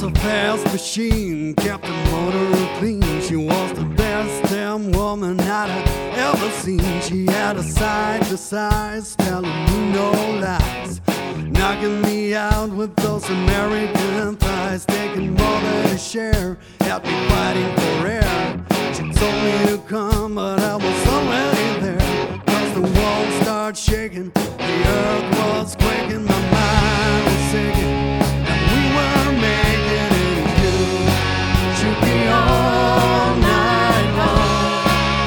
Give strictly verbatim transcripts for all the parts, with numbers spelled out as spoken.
was a fast machine, kept the motor clean. She was the best damn woman I'd ever seen. She had a side to size, telling me no lies, knocking me out with those American thighs, taking more than a share, had me fighting for air. She told me to come, but I was already there. Cause the world started shaking, the earth was quaking, my mind was sinking, and we were making it good. Should be all night long.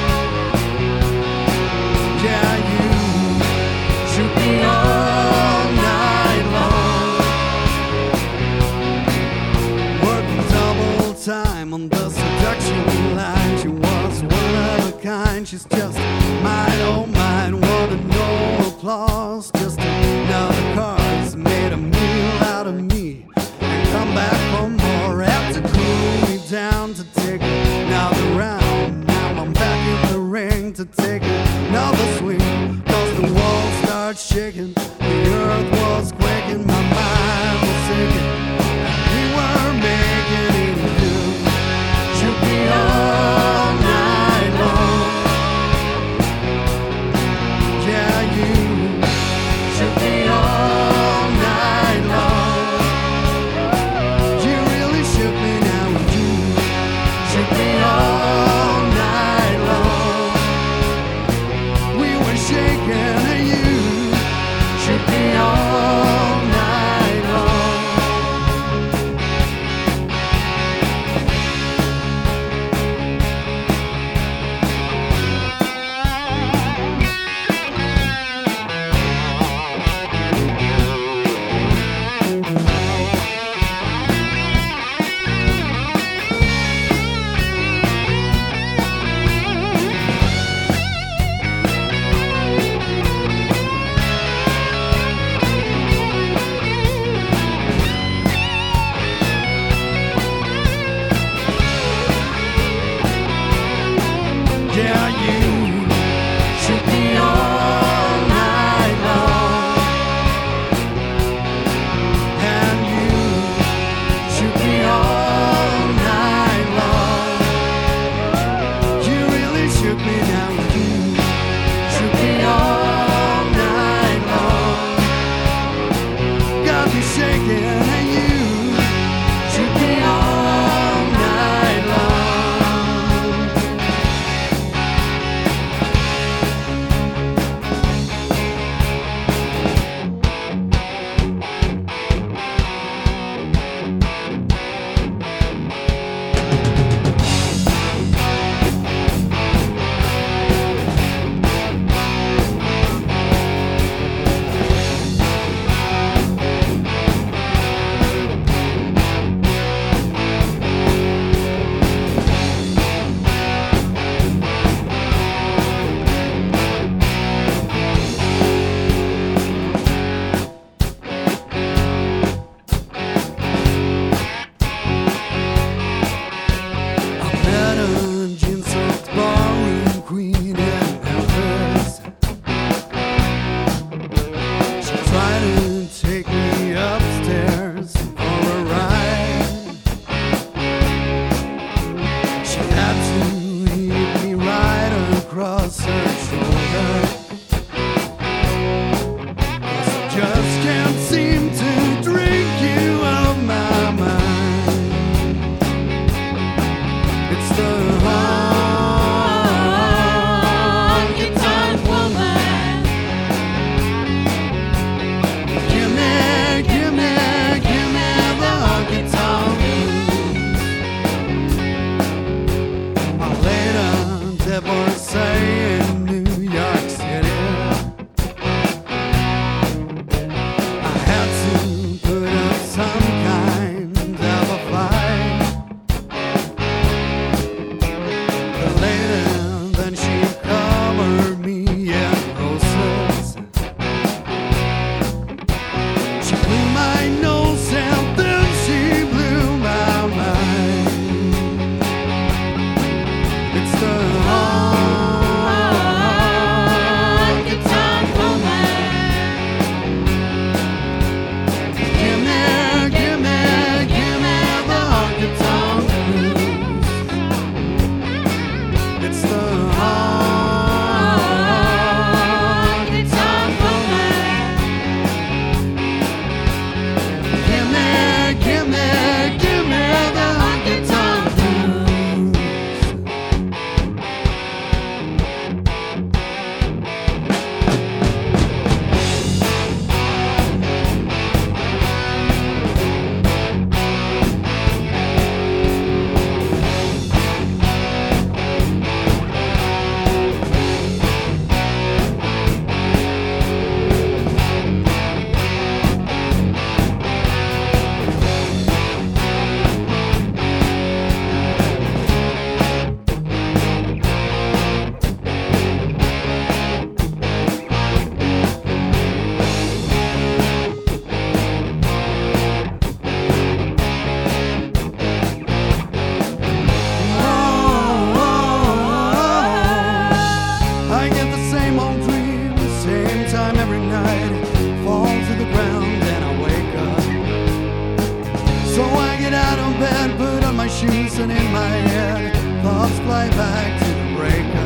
Yeah, you should be all night long. Working double time on the seduction line. She was one of a kind, she's just mine, oh mine. Wanted no applause, just another card's made a meal out of me and come back for more. Had to cool me down to take another round. Now I'm back in the ring to take another swing. Cause the world started shaking, the earth was quaking, my mind was sinking, and we were making it good. Should be all night long. Yeah, you should be all night long. You really should be now, you should be all night long. We were shaking and you should be all night long. Yeah, you should be all night long. And you should be all night long. You really should be now. You should be all night long. Got me shaking and you should be all night long. bed, put on my shoes, and in my head thoughts fly back to the break of